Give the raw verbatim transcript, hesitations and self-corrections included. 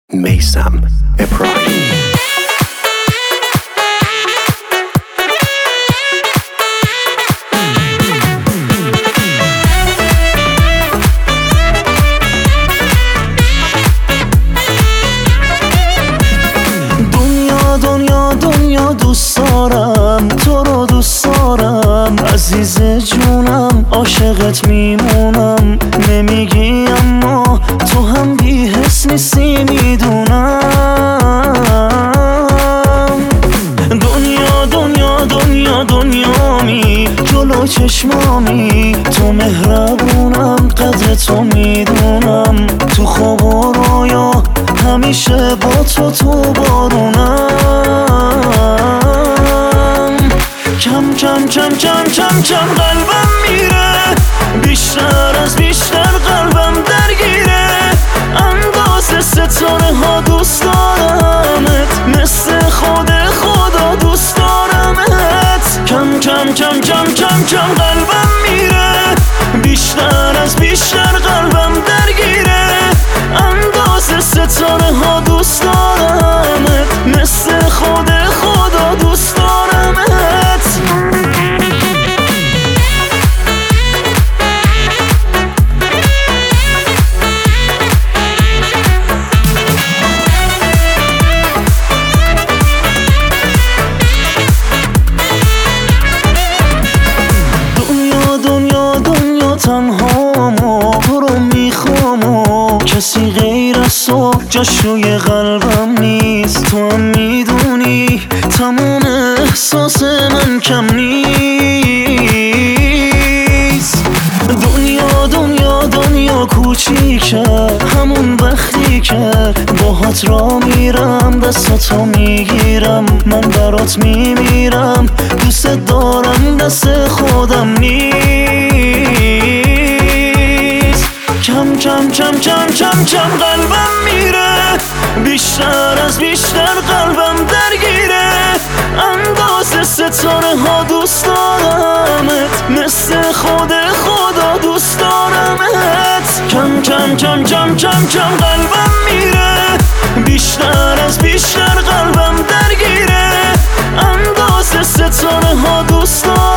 میثم ابراهیمی. دنیا دنیا دنیا دوست دارم، تو رو دوست دارم عزیز جونم، عاشقت میمونم. نمیگی اما تو هم بی حس نیستی میدونم. دنیا دنیا دنیا دنیامی، جلو چشمامی، تو مهربونم، قدر تو میدونم. تو خواب و رویا همیشه با تو تو بارونم. کم کم کم کم کم کم قلبم میره، بیشتر از بیشتر قلبم درگیره. اندازه ستاره ها دوست دارمت، مثل خود خدا دوست دارمت. کم کم کم کم کم کم قلبم میره، بیشتر از بیشتر قلبم درگیره. اندازه ستاره ها دوست دارمت، مثل خود خدا دوست دارمت. دنیا دنیا دنیا تنهامو، تو رو میخوام و کسی غیر از تو جاش روی قلبم نیست. تو هم میدونی تمام احساس من کم نیست. دنیا دنیا دنیا کوچیکه، همون وقتی که باهات را میرم، دستاتو میگیرم، من برات میمیرم. دوست دارم، دست خودم نیست. کم کم کم کم کم کم قلبم میره، بیشتر از بیشتر قلبم درگیره. اندازه ستاره ها دوست دارمت، مثل خود خدا دوست دارمت. کم کم کم کم کم کم قلبم میره، بیشتر از بیشتر قلبم درگیره. اندازه ستاره ها دوست دارمت.